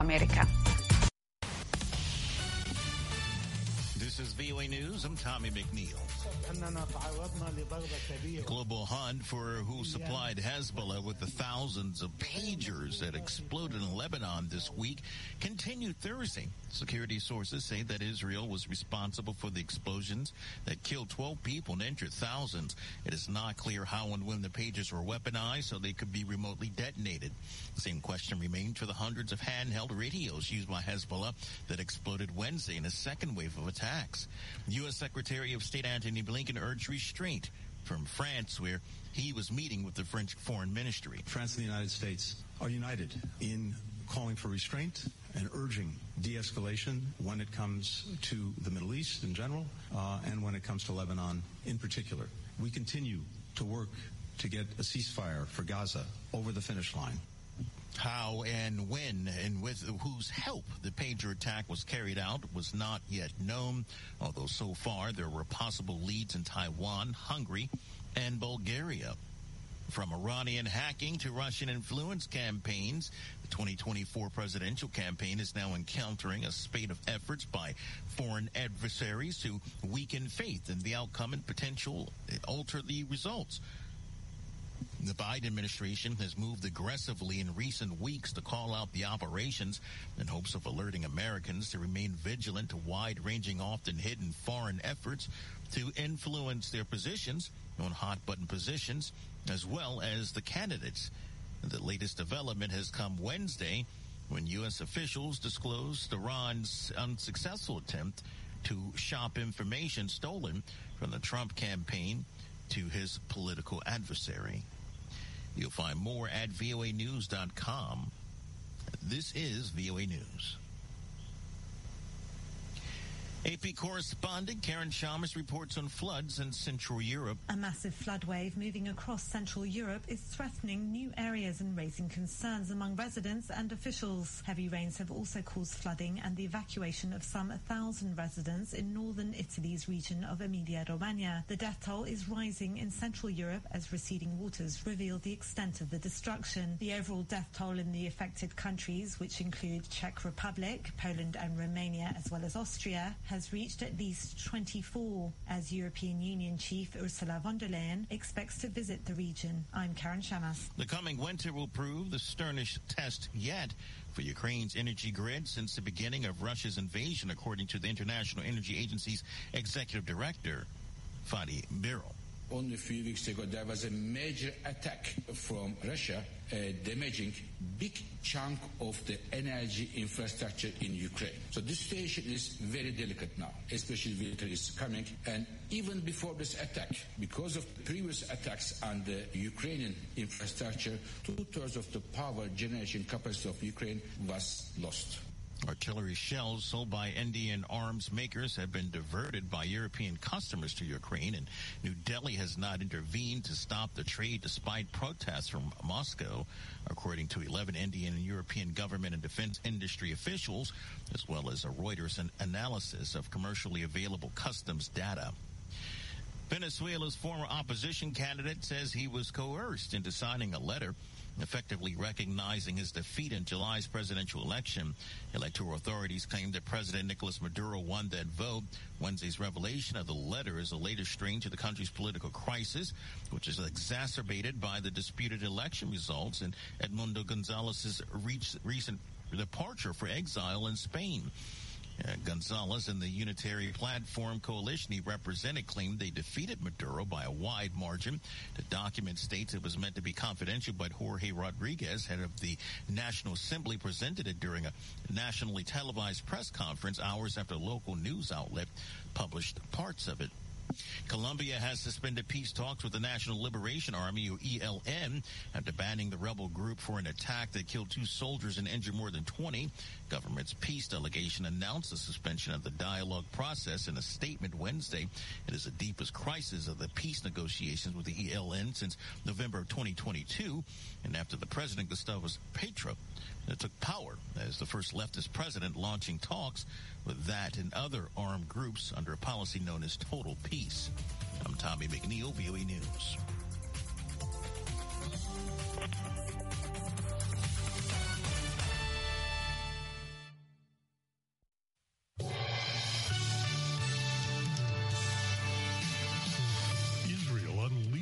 America. This is VOA News. I'm Tommy McNeil. Global hunt for who supplied Hezbollah with the thousands of pagers that exploded in Lebanon this week continued Thursday. Security sources say that Israel was responsible for the explosions that killed 12 people and injured thousands. It is not clear how and when the pagers were weaponized, so they could be remotely detonated. The same question remains for the hundreds of handheld radios used by Hezbollah that exploded Wednesday in a second wave of attacks. U.S. Secretary of State Antony Blinken urged restraint from France, where he was meeting with the French Foreign Ministry. France and the United States are united in calling for restraint and urging de-escalation when it comes to the Middle East in general and when it comes to Lebanon in particular. We continue to work to get a ceasefire for Gaza over the finish line. How and when and with whose help the pager attack was carried out was not yet known, although so far there were possible leads in Taiwan, Hungary, and Bulgaria. From Iranian hacking to Russian influence campaigns, the 2024 presidential campaign is now encountering a spate of efforts by foreign adversaries to weaken faith in the outcome and potential alter the results. The Biden administration has moved aggressively in recent weeks to call out the operations in hopes of alerting Americans to remain vigilant to wide-ranging, often hidden foreign efforts to influence their positions on hot-button positions, as well as the candidates. The latest development has come Wednesday when U.S. officials disclosed Iran's unsuccessful attempt to shop information stolen from the Trump campaign to his political adversary. You'll find more at voanews.com. This is VOA News. AP correspondent Karen Chalmers reports on floods in Central Europe. A massive flood wave moving across Central Europe is threatening new areas and raising concerns among residents and officials. Heavy rains have also caused flooding and the evacuation of some 1,000 residents in northern Italy's region of Emilia-Romagna. The death toll is rising in Central Europe as receding waters reveal the extent of the destruction. The overall death toll in the affected countries, which include Czech Republic, Poland and Romania, as well as Austria, has reached at least 24, as European Union Chief Ursula von der Leyen expects to visit the region. I'm Karen Shamas. The coming winter will prove the sternest test yet for Ukraine's energy grid since the beginning of Russia's invasion, according to the International Energy Agency's executive director, Fadi Birol. Only a few weeks ago, there was a major attack from Russia, damaging big chunk of the energy infrastructure in Ukraine. So this situation is very delicate now, especially winter is coming. And even before this attack, because of previous attacks on the Ukrainian infrastructure, 2/3 of the power generation capacity of Ukraine was lost. Artillery shells sold by Indian arms makers have been diverted by European customers to Ukraine, and New Delhi has not intervened to stop the trade despite protests from Moscow, according to 11 Indian and European government and defense industry officials, as well as a Reuters analysis of commercially available customs data. Venezuela's former opposition candidate says he was coerced into signing a letter effectively recognizing his defeat in July's presidential election. Electoral authorities claim that President Nicolas Maduro won that vote. Wednesday's revelation of the letter is the latest strain to the country's political crisis, which is exacerbated by the disputed election results and Edmundo Gonzalez's recent departure for exile in Spain. Gonzalez and the Unitary Platform coalition he represented claimed they defeated Maduro by a wide margin. The document states it was meant to be confidential, but Jorge Rodriguez, head of the National Assembly, presented it during a nationally televised press conference hours after a local news outlet published parts of it. Colombia has suspended peace talks with the National Liberation Army, or ELN, after banning the rebel group for an attack that killed 2 soldiers and injured more than 20. Government's peace delegation announced the suspension of the dialogue process in a statement Wednesday. It is the deepest crisis of the peace negotiations with the ELN since November of 2022, and after the president, Gustavo Petro, took power as the first leftist president, launching talks with that and other armed groups under a policy known as Total Peace. I'm Tommy McNeil, VOA News.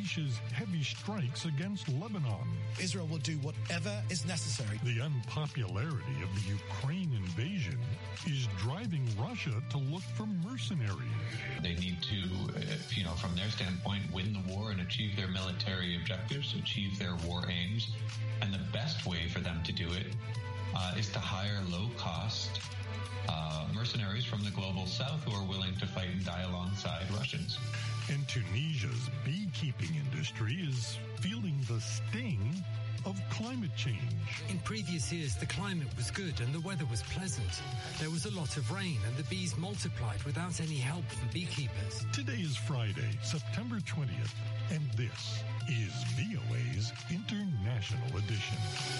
unleashes heavy strikes against Lebanon. Israel will do whatever is necessary. The unpopularity of the Ukraine invasion is driving Russia to look for mercenaries. They need to, from their standpoint, win the war and achieve their military objectives, achieve their war aims. And the best way for them to do it is to hire low-cost mercenaries from the global south who are willing to fight and die alongside Russians. And Tunisia's beekeeping industry is feeling the sting of climate change. In previous years, the climate was good and the weather was pleasant. There was a lot of rain and the bees multiplied without any help from beekeepers. Today is Friday, September 20th, and this is VOA's International Edition.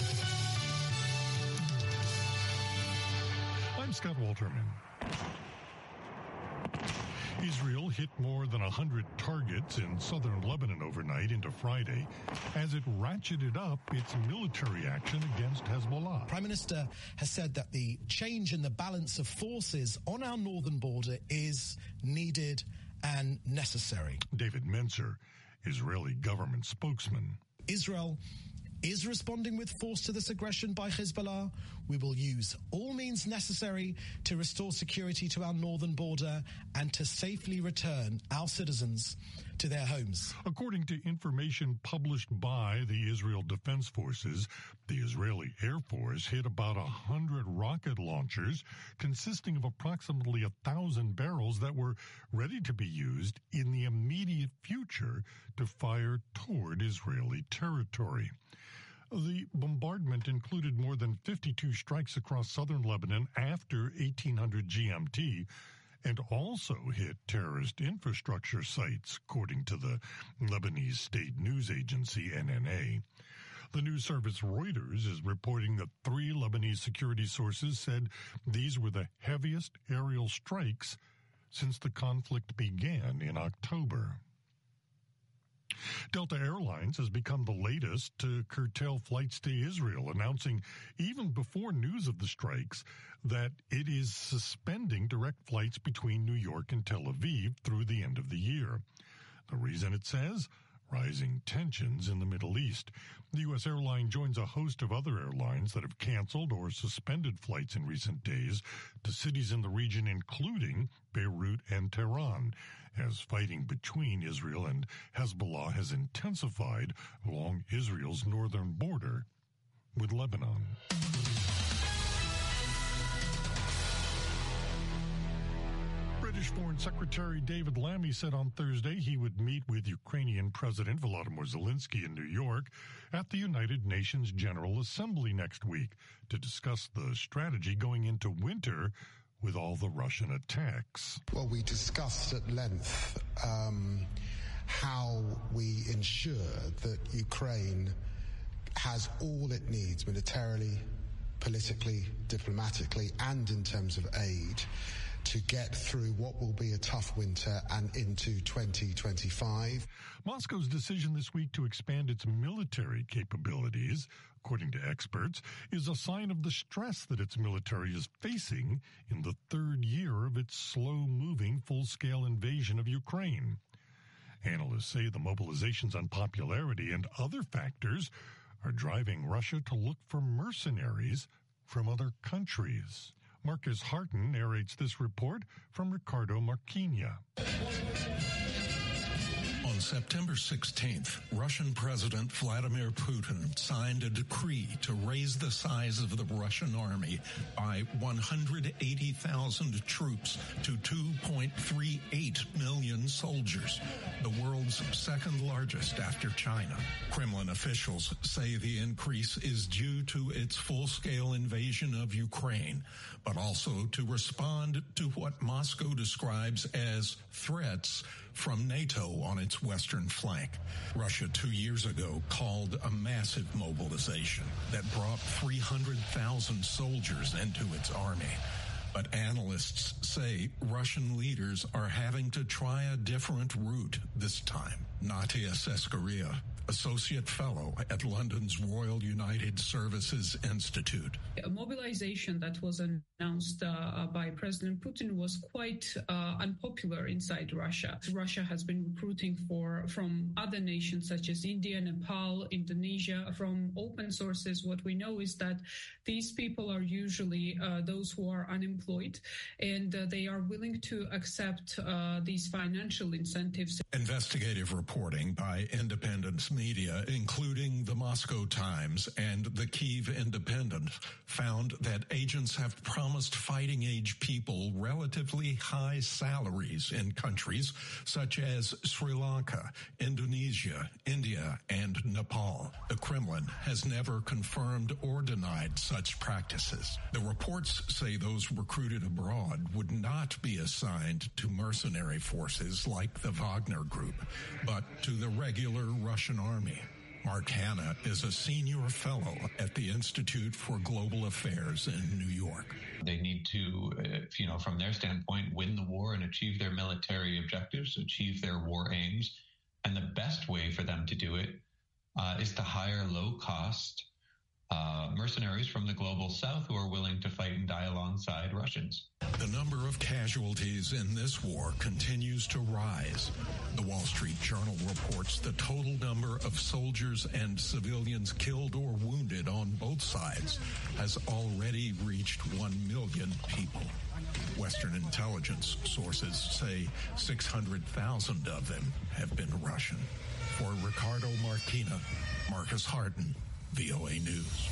I'm Scott Walterman. Israel hit more than 100 targets in southern Lebanon overnight into Friday as it ratcheted up its military action against Hezbollah. Prime Minister has said that the change in the balance of forces on our northern border is needed and necessary. David Mencer, Israeli government spokesman. Israel is responding with force to this aggression by Hezbollah. We will use all means necessary to restore security to our northern border and to safely return our citizens to their homes. According to information published by the Israel Defense Forces, the Israeli Air Force hit about 100 rocket launchers consisting of approximately 1,000 barrels that were ready to be used in the immediate future to fire toward Israeli territory. The bombardment included more than 52 strikes across southern Lebanon after 1800 GMT and also hit terrorist infrastructure sites, according to the Lebanese state news agency NNA. The news service Reuters is reporting that 3 Lebanese security sources said these were the heaviest aerial strikes since the conflict began in October. Delta Airlines has become the latest to curtail flights to Israel, announcing even before news of the strikes that it is suspending direct flights between New York and Tel Aviv through the end of the year. The reason, it says, rising tensions in the Middle East. The U.S. airline joins a host of other airlines that have canceled or suspended flights in recent days to cities in the region, including Beirut and Tehran, as fighting between Israel and Hezbollah has intensified along Israel's northern border with Lebanon. British Foreign Secretary David Lammy said on Thursday he would meet with Ukrainian President Volodymyr Zelensky in New York at the United Nations General Assembly next week to discuss the strategy going into winter with all the Russian attacks. Well, we discussed at length how we ensure that Ukraine has all it needs militarily, politically, diplomatically, and in terms of aid to get through what will be a tough winter and into 2025. Moscow's decision this week to expand its military capabilities, according to experts, is a sign of the stress that its military is facing in the third year of its slow-moving, full-scale invasion of Ukraine. Analysts say the mobilization's unpopularity and other factors are driving Russia to look for mercenaries from other countries. Marcus Harton narrates this report from Ricardo Marquinha. On September 16th, Russian President Vladimir Putin signed a decree to raise the size of the Russian army by 180,000 troops to 2.38 million soldiers, the world's second largest after China. Kremlin officials say the increase is due to its full-scale invasion of Ukraine, but also to respond to what Moscow describes as threats from NATO on its western flank. Russia 2 years ago called a massive mobilization that brought 300,000 soldiers into its army. But analysts say Russian leaders are having to try a different route this time. Natia Seskaria, Associate Fellow at London's Royal United Services Institute. A mobilization that was announced by President Putin was quite unpopular inside Russia. Russia has been recruiting from other nations such as India, Nepal, Indonesia. From open sources, what we know is that these people are usually those who are unemployed, and they are willing to accept these financial incentives. Investigative reporting by independent media, including the Moscow Times and the Kyiv Independent, found that agents have promised fighting-age people relatively high salaries in countries such as Sri Lanka, Indonesia, India, and Nepal. The Kremlin has never confirmed or denied such practices. The reports say those recruited abroad would not be assigned to mercenary forces like the Wagner Group, but to the regular Russian army. Mark Hanna is a senior fellow at the Institute for Global Affairs in New York. They need to, from their standpoint, win the war and achieve their military objectives, achieve their war aims. And the best way for them to do it is to hire low-cost mercenaries from the global south who are willing to fight and die alongside Russians. The number of casualties in this war continues to rise. The Wall Street Journal reports the total number of soldiers and civilians killed or wounded on both sides has already reached 1 million people. Western intelligence sources say 600,000 of them have been Russian. For Ricardo Martina, Marcus Harden, VOA News.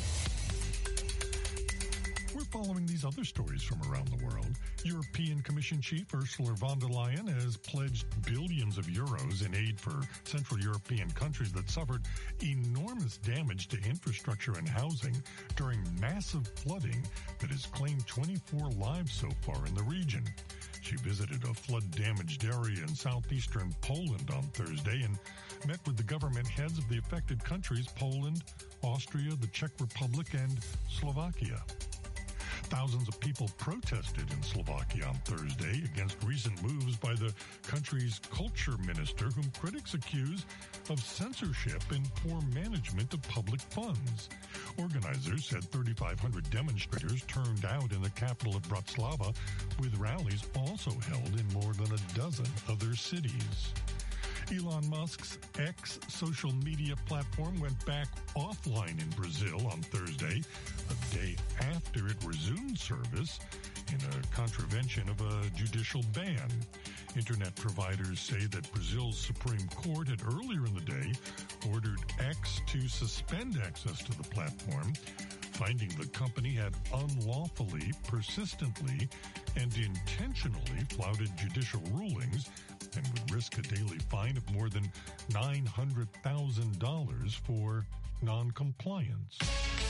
We're following these other stories from around the world. European Commission Chief Ursula von der Leyen has pledged billions of euros in aid for Central European countries that suffered enormous damage to infrastructure and housing during massive flooding that has claimed 24 lives so far in the region. She visited a flood-damaged area in southeastern Poland on Thursday and met with the government heads of the affected countries, Poland, Austria, the Czech Republic, and Slovakia. Thousands of people protested in Slovakia on Thursday against recent moves by the country's culture minister, whom critics accuse of censorship and poor management of public funds. Organizers said 3,500 demonstrators turned out in the capital of Bratislava, with rallies also held in more than a dozen other cities. Elon Musk's X social media platform went back offline in Brazil on Thursday, a day after it resumed service in a contravention of a judicial ban. Internet providers say that Brazil's Supreme Court had earlier in the day ordered X to suspend access to the platform, finding the company had unlawfully, persistently, and intentionally flouted judicial rulings and would risk a daily fine of more than $900,000 for noncompliance.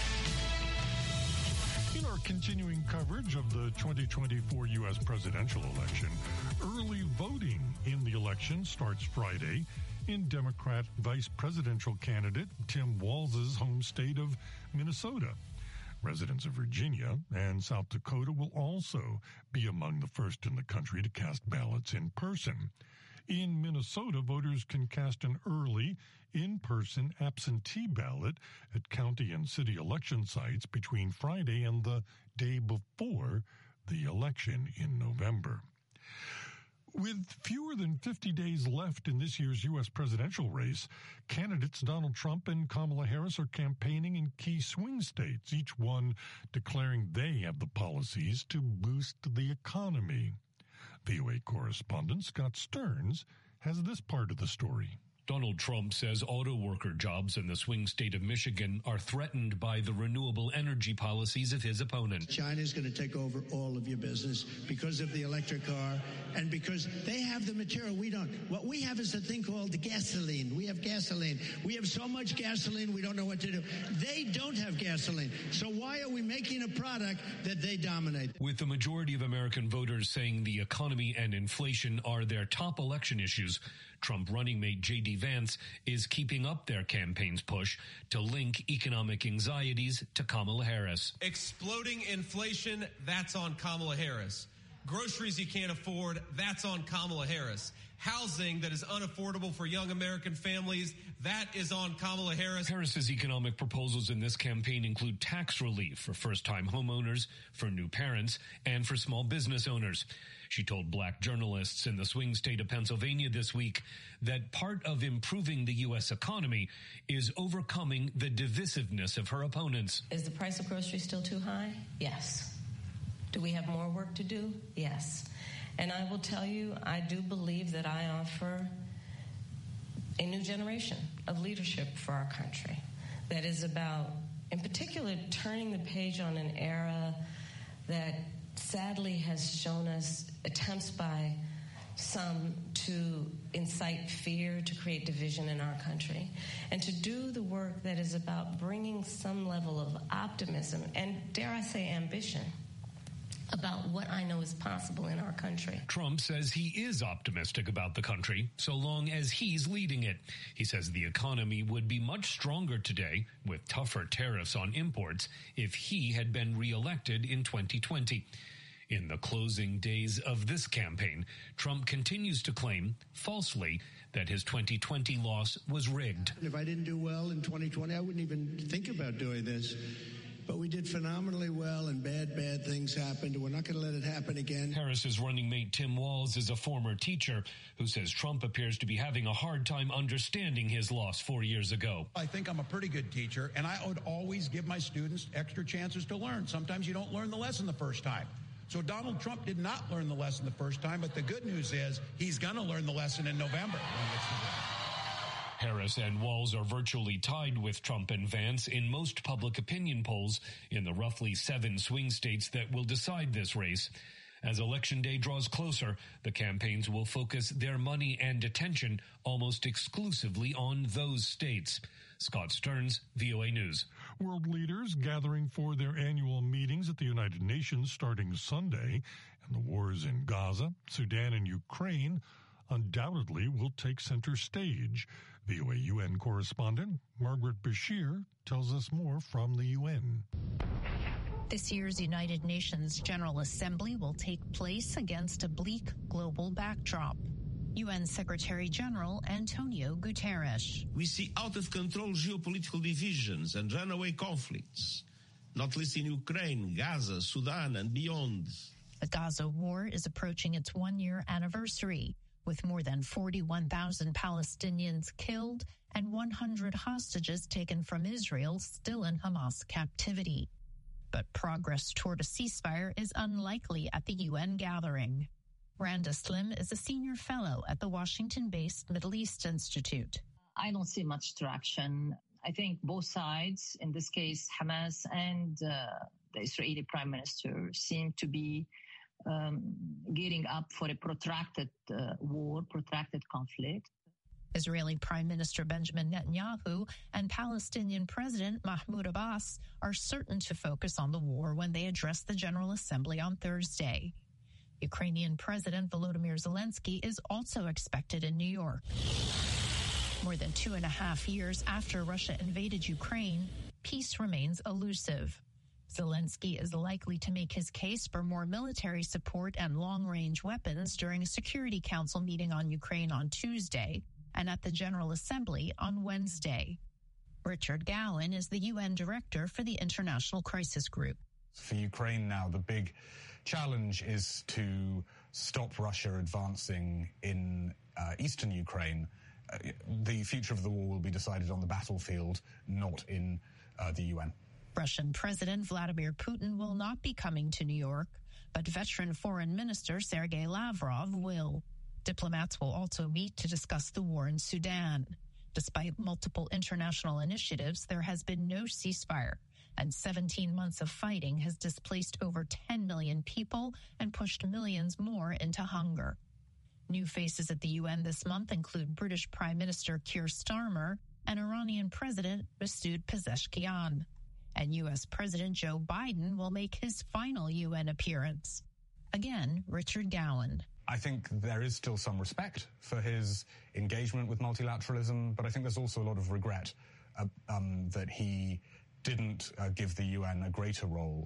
In our continuing coverage of the 2024 U.S. presidential election, early voting in the election starts Friday in Democrat vice presidential candidate Tim Walz's home state of Minnesota. Residents of Virginia and South Dakota will also be among the first in the country to cast ballots in person. In Minnesota, voters can cast an early, in-person absentee ballot at county and city election sites between Friday and the day before the election in November. With fewer than 50 days left in this year's U.S. presidential race, candidates Donald Trump and Kamala Harris are campaigning in key swing states, each one declaring they have the policies to boost the economy. VOA correspondent Scott Stearns has this part of the story. Donald Trump says auto worker jobs in the swing state of Michigan are threatened by the renewable energy policies of his opponent. China's going to take over all of your business because of the electric car and because they have the material we don't. What we have is a thing called gasoline. We have gasoline. We have so much gasoline we don't know what to do. They don't have gasoline. So why are we making a product that they dominate? With the majority of American voters saying the economy and inflation are their top election issues, Trump running mate J.D. Vance is keeping up their campaign's push to link economic anxieties to Kamala Harris. Exploding inflation, that's on Kamala Harris. Groceries you can't afford, that's on Kamala Harris. Housing that is unaffordable for young American families, that is on Kamala Harris. Harris's economic proposals in this campaign include tax relief for first-time homeowners, for new parents, and for small business owners. She told black journalists in the swing state of Pennsylvania this week that part of improving the U.S. economy is overcoming the divisiveness of her opponents. Is the price of groceries still too high? Yes. Do we have more work to do? Yes. And I will tell you, I do believe that I offer a new generation of leadership for our country that is about, in particular, turning the page on an era that sadly has shown us attempts by some to incite fear, to create division in our country, and to do the work that is about bringing some level of optimism and, dare I say, ambition about what I know is possible in our country. Trump says he is optimistic about the country so long as he's leading it. He says the economy would be much stronger today with tougher tariffs on imports if he had been reelected in 2020. In the closing days of this campaign, Trump continues to claim, falsely, that his 2020 loss was rigged. If I didn't do well in 2020, I wouldn't even think about doing this. But we did phenomenally well, and bad things happened. We're not going to let it happen again. Harris's running mate Tim Walz is a former teacher who says Trump appears to be having a hard time understanding his loss 4 years ago. I think I'm a pretty good teacher, and I would always give my students extra chances to learn. Sometimes you don't learn the lesson the first time. So Donald Trump did not learn the lesson the first time, but the good news is he's going to learn the lesson in November. Harris and Walz are virtually tied with Trump and Vance in most public opinion polls in the roughly 7 swing states that will decide this race. As Election Day draws closer, the campaigns will focus their money and attention almost exclusively on those states. Scott Stearns, VOA News. World leaders gathering for their annual meetings at the United Nations starting Sunday, and the wars in Gaza, Sudan, and Ukraine undoubtedly will take center stage. VOA UN correspondent Margaret Bashir tells us more from the UN. This year's United Nations General Assembly will take place against a bleak global backdrop. UN Secretary General Antonio Guterres. We see out-of-control geopolitical divisions and runaway conflicts, not least in Ukraine, Gaza, Sudan, and beyond. The Gaza war is approaching its 1-year anniversary, with more than 41,000 Palestinians killed and 100 hostages taken from Israel still in Hamas captivity. But progress toward a ceasefire is unlikely at the UN gathering. Randa Slim is a senior fellow at the Washington-based Middle East Institute. I don't see much traction. I think both sides, in this case Hamas and the Israeli Prime Minister, seem to be gearing up for a protracted war, protracted conflict. Israeli Prime Minister Benjamin Netanyahu and Palestinian President Mahmoud Abbas are certain to focus on the war when they address the General Assembly on Thursday. Ukrainian President Volodymyr Zelensky is also expected in New York. More than 2.5 years after Russia invaded Ukraine, peace remains elusive. Zelensky is likely to make his case for more military support and long-range weapons during a Security Council meeting on Ukraine on Tuesday and at the General Assembly on Wednesday. Richard Gowan is the UN Director for the International Crisis Group. For Ukraine now, the big challenge is to stop Russia advancing in eastern Ukraine. The future of the war will be decided on the battlefield, not in the UN. Russian President Vladimir Putin will not be coming to New York, but veteran Foreign Minister Sergei Lavrov will. Diplomats will also meet to discuss the war in Sudan. Despite multiple international initiatives, there has been no ceasefire, and 17 months of fighting has displaced over 10 million people and pushed millions more into hunger. New faces at the UN this month include British Prime Minister Keir Starmer and Iranian President Masoud Pezeshkian. And U.S. President Joe Biden will make his final UN appearance. Again, Richard Gowan. I think there is still some respect for his engagement with multilateralism, but I think there's also a lot of regret that he didn't give the UN a greater role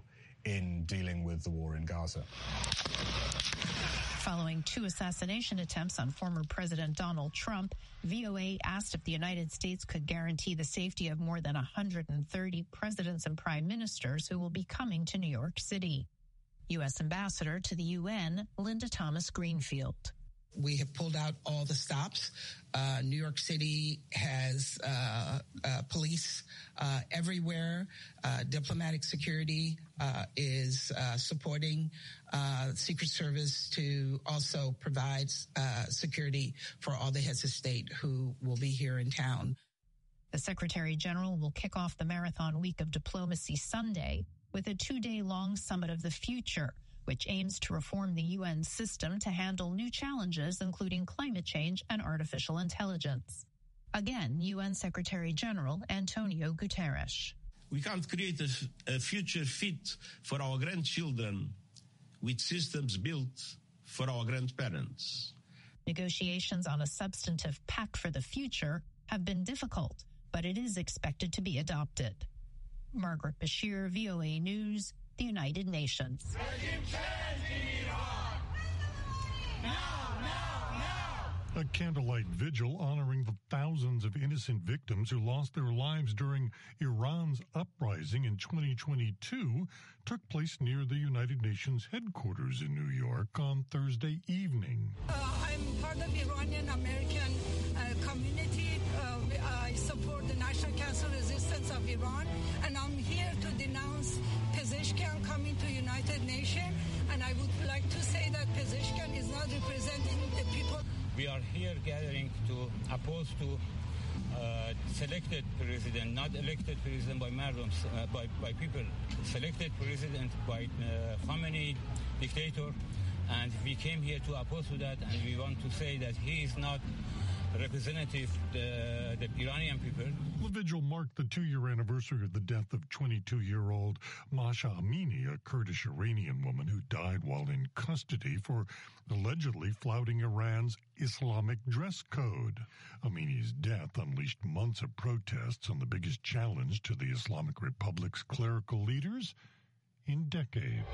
in dealing with the war in Gaza. Following 2 assassination attempts on former President Donald Trump, VOA asked if the United States could guarantee the safety of more than 130 presidents and prime ministers who will be coming to New York City. U.S. Ambassador to the UN, Linda Thomas Greenfield. We have pulled out all the stops. New York City has police everywhere. Diplomatic security is supporting Secret Service to also provide security for all the heads of state who will be here in town. The Secretary General will kick off the Marathon Week of Diplomacy Sunday with a 2-day-long Summit of the Future, which aims to reform the UN system to handle new challenges, including climate change and artificial intelligence. Again, UN Secretary General Antonio Guterres. We can't create a future fit for our grandchildren with systems built for our grandparents. Negotiations on a substantive pact for the future have been difficult, but it is expected to be adopted. Margaret Bashir, VOA News, the United Nations. A candlelight vigil honoring the thousands of innocent victims who lost their lives during Iran's uprising in 2022 took place near the United Nations headquarters in New York on Thursday evening. I'm part of the Iranian-American community. I support the National Council Resistance of Iran, and I'm here to denounce Pezeshkian coming to United Nations, and I would like to say that Pezeshkian is not representing the people. We are here gathering to oppose to selected president, not elected president by Muslims, by people, selected president by Khamenei, dictator, and we came here to oppose to that, and we want to say that he is not representative the Iranian people. The vigil marked the 2-year anniversary of the death of 22-year-old Mahsa Amini, a Kurdish Iranian woman who died while in custody for allegedly flouting Iran's Islamic dress code. Amini's death unleashed months of protests on the biggest challenge to the Islamic Republic's clerical leaders in decades.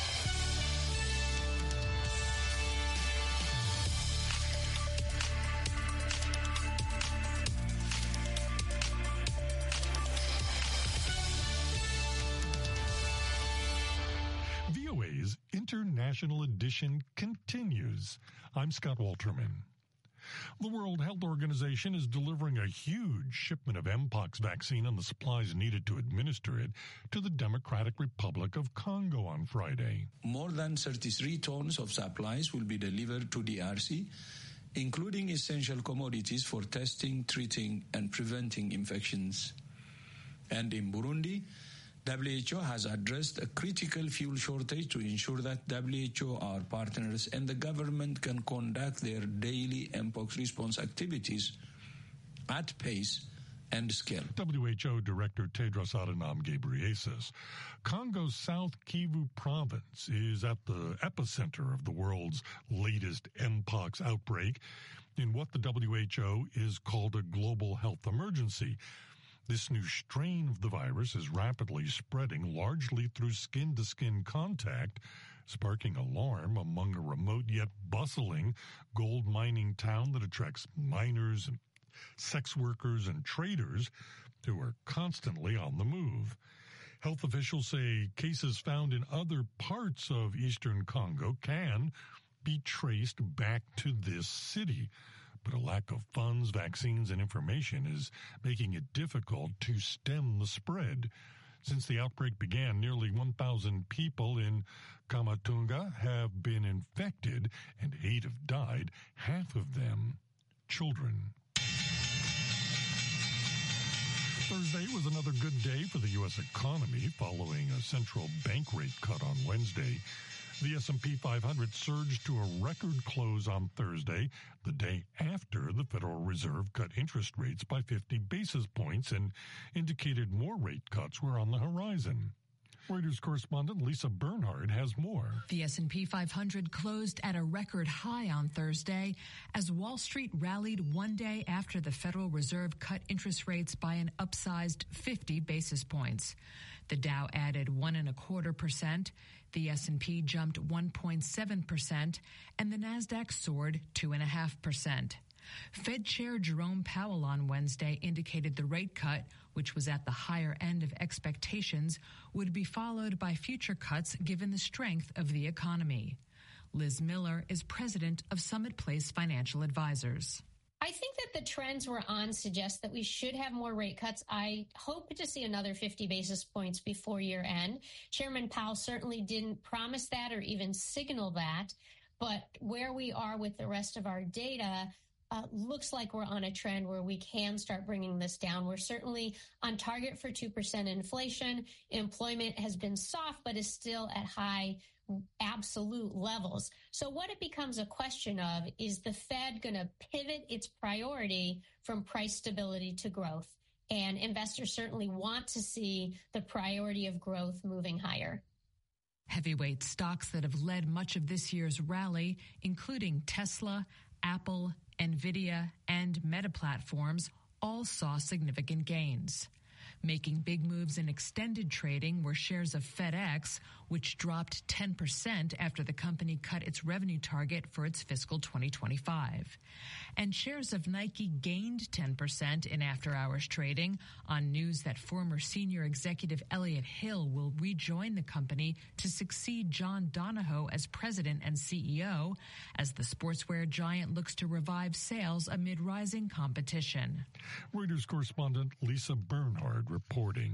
VOA's International Edition continues. I'm Scott Walterman. The World Health Organization is delivering a huge shipment of Mpox vaccine and the supplies needed to administer it to the Democratic Republic of Congo on Friday. More than 33 tons of supplies will be delivered to DRC, including essential commodities for testing, treating, and preventing infections. And in Burundi, WHO has addressed a critical fuel shortage to ensure that WHO, our partners, and the government can conduct their daily Mpox response activities at pace and scale. WHO Director Tedros Adhanom Ghebreyesus. Congo's South Kivu province is at the epicenter of the world's latest Mpox outbreak in what the WHO is called a global health emergency. This new strain of the virus is rapidly spreading, largely through skin-to-skin contact, sparking alarm among a remote yet bustling gold mining town that attracts miners and sex workers and traders who are constantly on the move. Health officials say cases found in other parts of eastern Congo can be traced back to this city. But a lack of funds, vaccines, and information is making it difficult to stem the spread. Since the outbreak began, nearly 1,000 people in Kamatunga have been infected and 8 have died, half of them children. Thursday was another good day for the U.S. economy following a central bank rate cut on Wednesday. The S&P 500 surged to a record close on Thursday, the day after the Federal Reserve cut interest rates by 50 basis points and indicated more rate cuts were on the horizon. Reuters correspondent Lisa Bernhard has more. The S&P 500 closed at a record high on Thursday as Wall Street rallied one day after the Federal Reserve cut interest rates by an upsized 50 basis points. The Dow added 1.25%, the S&P jumped 1.7%, and the Nasdaq soared 2.5%. Fed Chair Jerome Powell on Wednesday indicated the rate cut, which was at the higher end of expectations, would be followed by future cuts given the strength of the economy. Liz Miller is president of Summit Place Financial Advisors. I think that the trends we're on suggest that we should have more rate cuts. I hope to see another 50 basis points before year end. Chairman Powell certainly didn't promise that or even signal that, but where we are with the rest of our data looks like we're on a trend where we can start bringing this down. We're certainly on target for 2% inflation. Employment has been soft, but is still at high absolute levels. So what it becomes a question of is the Fed going to pivot its priority from price stability to growth? And investors certainly want to see the priority of growth moving higher. Heavyweight stocks that have led much of this year's rally, including Tesla, Apple, NVIDIA, and Meta Platforms, all saw significant gains. Making big moves in extended trading were shares of FedEx, which dropped 10% after the company cut its revenue target for its fiscal 2025. And shares of Nike gained 10% in after-hours trading on news that former senior executive Elliott Hill will rejoin the company to succeed John Donahoe as president and CEO, as the sportswear giant looks to revive sales amid rising competition. Reuters correspondent Lisa Bernhard reporting.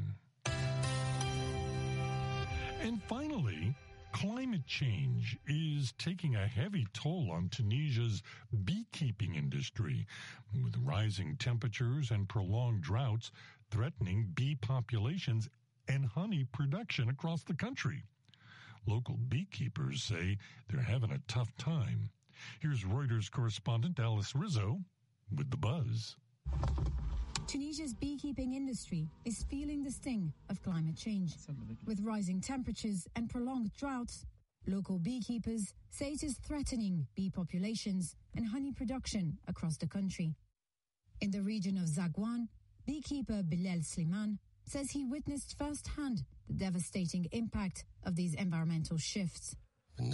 And finally, climate change is taking a heavy toll on Tunisia's beekeeping industry, with rising temperatures and prolonged droughts threatening bee populations and honey production across the country. Local beekeepers say they're having a tough time. Here's Reuters correspondent Alice Rizzo with the buzz. Tunisia's beekeeping industry is feeling the sting of climate change. With rising temperatures and prolonged droughts, local beekeepers say it is threatening bee populations and honey production across the country. In the region of Zagwan, beekeeper Bilal Sliman says he witnessed firsthand the devastating impact of these environmental shifts. In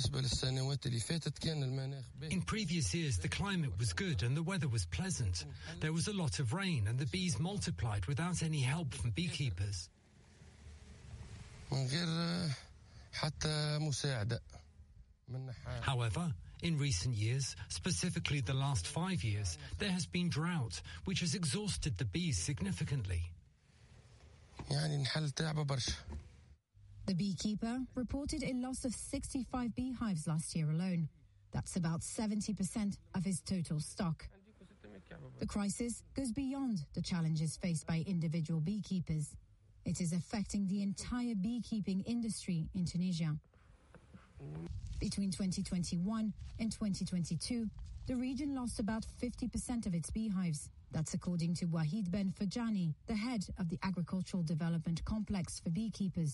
previous years, the climate was good and the weather was pleasant. There was a lot of rain and the bees multiplied without any help from beekeepers. However, in recent years, specifically the last 5 years, there has been drought, which has exhausted the bees significantly. The beekeeper reported a loss of 65 beehives last year alone. That's about 70% of his total stock. The crisis goes beyond the challenges faced by individual beekeepers. It is affecting the entire beekeeping industry in Tunisia. Between 2021 and 2022, the region lost about 50% of its beehives. That's according to Wahid Ben Fajani, the head of the Agricultural Development Complex for Beekeepers.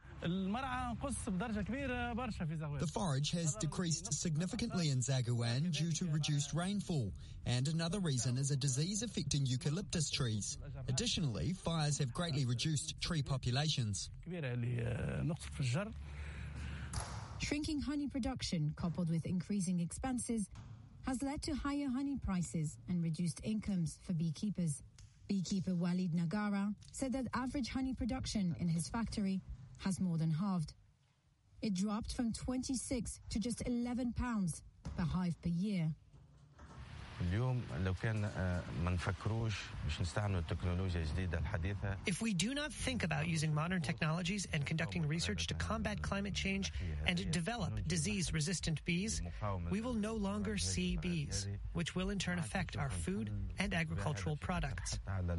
The forage has decreased significantly in Zagwan due to reduced rainfall, and another reason is a disease affecting eucalyptus trees. Additionally, fires have greatly reduced tree populations. Shrinking honey production, coupled with increasing expenses, has led to higher honey prices and reduced incomes for beekeepers. Beekeeper Walid Nagara said that average honey production in his factory has more than halved. It dropped from 26 to just 11 pounds per hive per year. If we do not think about using modern technologies and conducting research to combat climate change and develop disease-resistant bees, we will no longer see bees, which will in turn affect our food and agricultural products.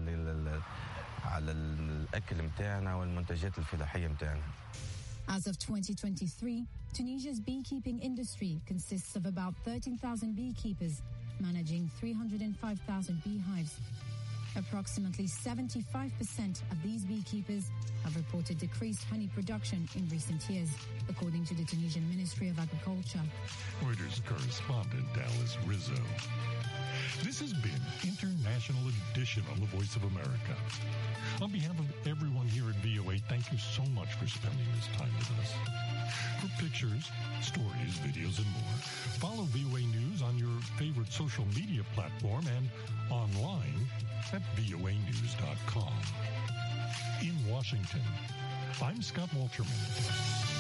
As of 2023, Tunisia's beekeeping industry consists of about 13,000 beekeepers managing 305,000 beehives. Approximately 75% of these beekeepers have reported decreased honey production in recent years, according to the Tunisian Ministry of Agriculture. Reuters correspondent Dallas Rizzo. This has been International Edition on the Voice of America. On behalf of everyone here at VOA, thank you so much for spending this time with us. For pictures, stories, videos, and more, follow VOA News on your favorite social media platform and online at voanews.com. In Washington, I'm Scott Walterman.